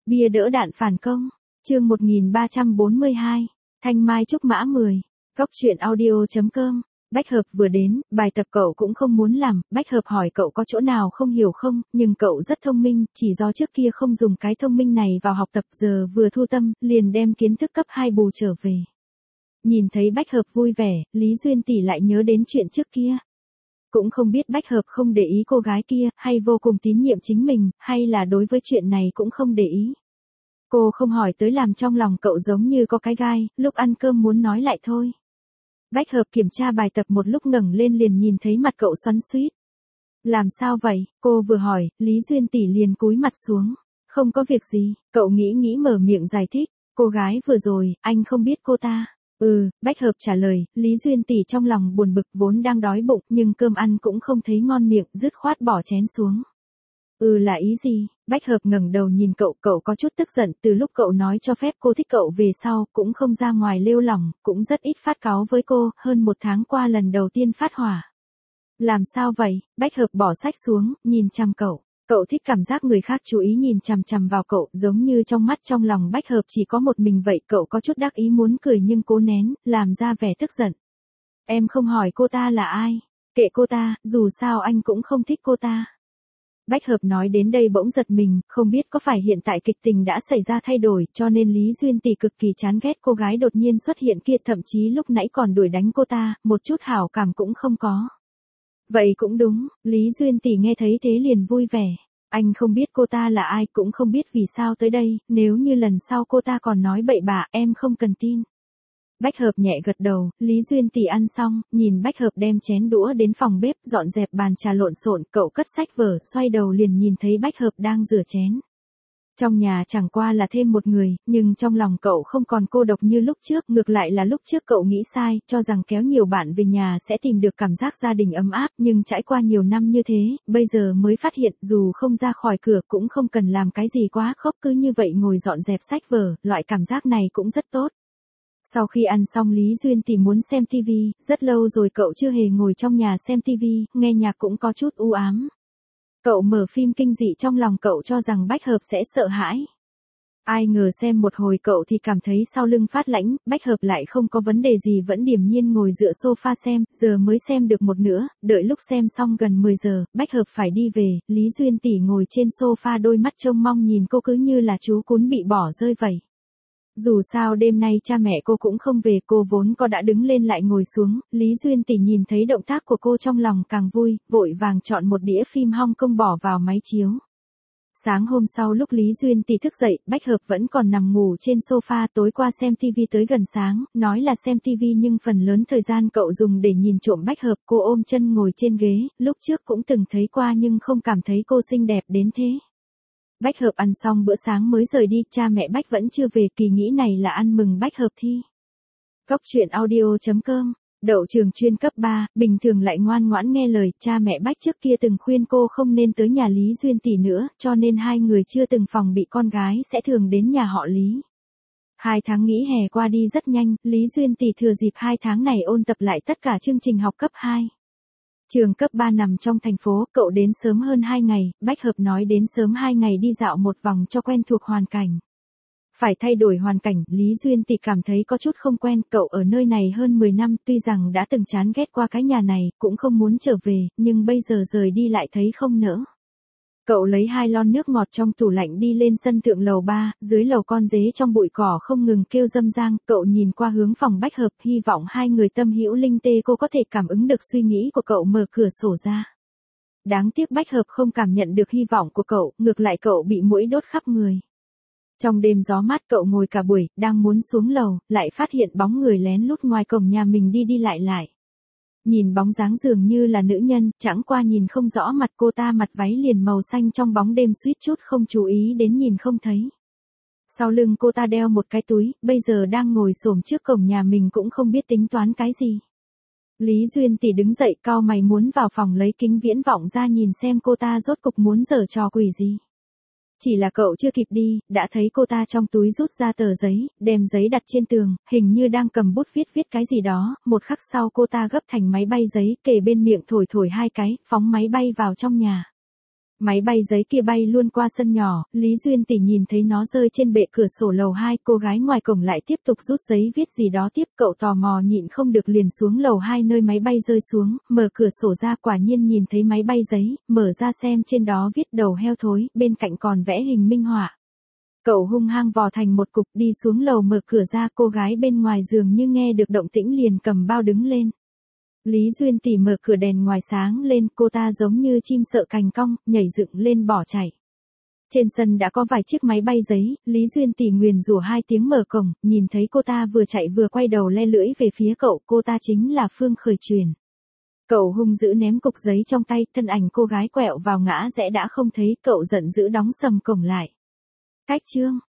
Bia đỡ đạn phản công. Chương 1342. Thanh Mai Trúc Mã 10. Góc truyện audio.com. Bách Hợp vừa đến, bài tập cậu cũng không muốn làm, Bách Hợp hỏi cậu có chỗ nào không hiểu không, nhưng cậu rất thông minh, chỉ do trước kia không dùng cái thông minh này vào học tập, giờ vừa thu tâm, liền đem kiến thức cấp 2 bù trở về. Nhìn thấy Bách Hợp vui vẻ, Lý Duyên tỷ lại nhớ đến chuyện trước kia. Cũng không biết Bách Hợp không để ý cô gái kia, hay vô cùng tín nhiệm chính mình, hay là đối với chuyện này cũng không để ý. Cô không hỏi tới làm trong lòng cậu giống như có cái gai, lúc ăn cơm muốn nói lại thôi. Bách Hợp kiểm tra bài tập một lúc ngẩng lên liền nhìn thấy mặt cậu xoắn xuýt. Làm sao vậy? Cô vừa hỏi, Lý Duyên tỷ liền cúi mặt xuống. Không có việc gì, cậu nghĩ mở miệng giải thích. Cô gái vừa rồi, anh không biết cô ta. Bách Hợp trả lời, Lý Duyên tỷ trong lòng buồn bực vốn đang đói bụng nhưng cơm ăn cũng không thấy ngon miệng, dứt khoát bỏ chén xuống. Là ý gì? Bách Hợp ngẩng đầu nhìn cậu có chút tức giận, từ lúc cậu nói cho phép cô thích cậu về sau, cũng không ra ngoài lêu lỏng, cũng rất ít phát cáu với cô, hơn 1 tháng qua lần đầu tiên phát hỏa. Làm sao vậy? Bách Hợp bỏ sách xuống, nhìn chăm cậu. Cậu thích cảm giác người khác chú ý nhìn chằm chằm vào cậu, giống như trong mắt trong lòng Bách Hợp chỉ có một mình vậy, cậu có chút đắc ý muốn cười nhưng cố nén, làm ra vẻ tức giận. Em không hỏi cô ta là ai? Kệ cô ta, dù sao anh cũng không thích cô ta. Bách Hợp nói đến đây bỗng giật mình, không biết có phải hiện tại kịch tình đã xảy ra thay đổi, cho nên Lý Duyên tỷ cực kỳ chán ghét cô gái đột nhiên xuất hiện kia, thậm chí lúc nãy còn đuổi đánh cô ta, một chút hảo cảm cũng không có. Vậy cũng đúng, Lý Duyên tỷ nghe thấy thế liền vui vẻ. Anh không biết cô ta là ai, cũng không biết vì sao tới đây, nếu như lần sau cô ta còn nói bậy bạ, em không cần tin. Bách Hợp nhẹ gật đầu, Lý Duyên tỷ ăn xong, nhìn Bách Hợp đem chén đũa đến phòng bếp, dọn dẹp bàn trà lộn xộn, cậu cất sách vở, xoay đầu liền nhìn thấy Bách Hợp đang rửa chén. Trong nhà chẳng qua là thêm một người, nhưng trong lòng cậu không còn cô độc như lúc trước, ngược lại là lúc trước cậu nghĩ sai, cho rằng kéo nhiều bạn về nhà sẽ tìm được cảm giác gia đình ấm áp, nhưng trải qua nhiều năm như thế, bây giờ mới phát hiện, dù không ra khỏi cửa cũng không cần làm cái gì quá khốc, cứ như vậy ngồi dọn dẹp sách vở, loại cảm giác này cũng rất tốt. Sau khi ăn xong Lý Duyên tỷ muốn xem TV, rất lâu rồi cậu chưa hề ngồi trong nhà xem TV, nghe nhạc cũng có chút u ám. Cậu mở phim kinh dị trong lòng cậu cho rằng Bách Hợp sẽ sợ hãi. Ai ngờ xem một hồi cậu thì cảm thấy sau lưng phát lãnh, Bách Hợp lại không có vấn đề gì vẫn điềm nhiên ngồi dựa sofa xem, giờ mới xem được một nửa, đợi lúc xem xong gần 10 giờ, Bách Hợp phải đi về, Lý Duyên tỷ ngồi trên sofa đôi mắt trông mong nhìn cô cứ như là chú cún bị bỏ rơi vậy. Dù sao đêm nay cha mẹ cô cũng không về, cô vốn có đã đứng lên lại ngồi xuống, Lý Duyên tỷ nhìn thấy động tác của cô trong lòng càng vui, vội vàng chọn một đĩa phim Hong Kong bỏ vào máy chiếu. Sáng hôm sau lúc Lý Duyên tỷ thức dậy, Bách Hợp vẫn còn nằm ngủ trên sofa, tối qua xem TV tới gần sáng, nói là xem TV nhưng phần lớn thời gian cậu dùng để nhìn trộm Bách Hợp, cô ôm chân ngồi trên ghế, lúc trước cũng từng thấy qua nhưng không cảm thấy cô xinh đẹp đến thế. Bách Hợp ăn xong bữa sáng mới rời đi, cha mẹ Bách vẫn chưa về, kỳ nghĩ này là ăn mừng Bách Hợp thi. Góc truyện audio.com. Đậu trường chuyên cấp 3, bình thường lại ngoan ngoãn nghe lời, cha mẹ Bách trước kia từng khuyên cô không nên tới nhà Lý Duyên tỷ nữa, cho nên hai người chưa từng phòng bị con gái sẽ thường đến nhà họ Lý. 2 tháng nghỉ hè qua đi rất nhanh, Lý Duyên tỷ thừa dịp 2 tháng này ôn tập lại tất cả chương trình học cấp 2. Trường cấp 3 nằm trong thành phố, cậu đến sớm hơn 2 ngày, Bách Hợp nói đến sớm 2 ngày đi dạo một vòng cho quen thuộc hoàn cảnh. Phải thay đổi hoàn cảnh, Lý Duyên tỷ cảm thấy có chút không quen, cậu ở nơi này hơn 10 năm, tuy rằng đã từng chán ghét qua cái nhà này, cũng không muốn trở về, nhưng bây giờ rời đi lại thấy không nỡ. Cậu lấy 2 lon nước ngọt trong tủ lạnh đi lên sân thượng lầu 3, dưới lầu con dế trong bụi cỏ không ngừng kêu râm ran, cậu nhìn qua hướng phòng Bách Hợp, hy vọng hai người tâm hữu linh tê cô có thể cảm ứng được suy nghĩ của cậu, mở cửa sổ ra. Đáng tiếc Bách Hợp không cảm nhận được hy vọng của cậu, ngược lại cậu bị muỗi đốt khắp người. Trong đêm gió mát cậu ngồi cả buổi, đang muốn xuống lầu, lại phát hiện bóng người lén lút ngoài cổng nhà mình đi đi lại lại. Nhìn bóng dáng dường như là nữ nhân, chẳng qua nhìn không rõ mặt cô ta, mặt váy liền màu xanh trong bóng đêm suýt chút không chú ý đến nhìn không thấy. Sau lưng cô ta đeo một cái túi, bây giờ đang ngồi xổm trước cổng nhà mình cũng không biết tính toán cái gì. Lý Duyên tỷ đứng dậy cau mày muốn vào phòng lấy kính viễn vọng ra nhìn xem cô ta rốt cục muốn giở trò quỷ gì. Chỉ là cậu chưa kịp đi, đã thấy cô ta trong túi rút ra tờ giấy, đem giấy đặt trên tường, hình như đang cầm bút viết cái gì đó, một khắc sau cô ta gấp thành máy bay giấy, kề bên miệng thổi 2 cái, phóng máy bay vào trong nhà. Máy bay giấy kia bay luôn qua sân nhỏ, Lý Duyên Tỷ nhìn thấy nó rơi trên bệ cửa sổ lầu 2, cô gái ngoài cổng lại tiếp tục rút giấy viết gì đó tiếp, cậu tò mò nhịn không được liền xuống lầu 2 nơi máy bay rơi xuống, mở cửa sổ ra quả nhiên nhìn thấy máy bay giấy, mở ra xem trên đó viết đầu heo thối, bên cạnh còn vẽ hình minh họa. Cậu hung hăng vò thành một cục đi xuống lầu mở cửa ra, cô gái bên ngoài giường như nghe được động tĩnh liền cầm bao đứng lên. Lý Duyên Tỷ mở cửa đèn ngoài sáng lên, cô ta giống như chim sợ cành cong, nhảy dựng lên bỏ chạy. Trên sân đã có vài chiếc máy bay giấy, Lý Duyên Tỷ nguyền rủa 2 tiếng mở cổng, nhìn thấy cô ta vừa chạy vừa quay đầu le lưỡi về phía cậu, cô ta chính là Phương Khởi Truyền. Cậu hung dữ ném cục giấy trong tay, thân ảnh cô gái quẹo vào ngã rẽ đã không thấy, cậu giận dữ đóng sầm cổng lại. Cách chương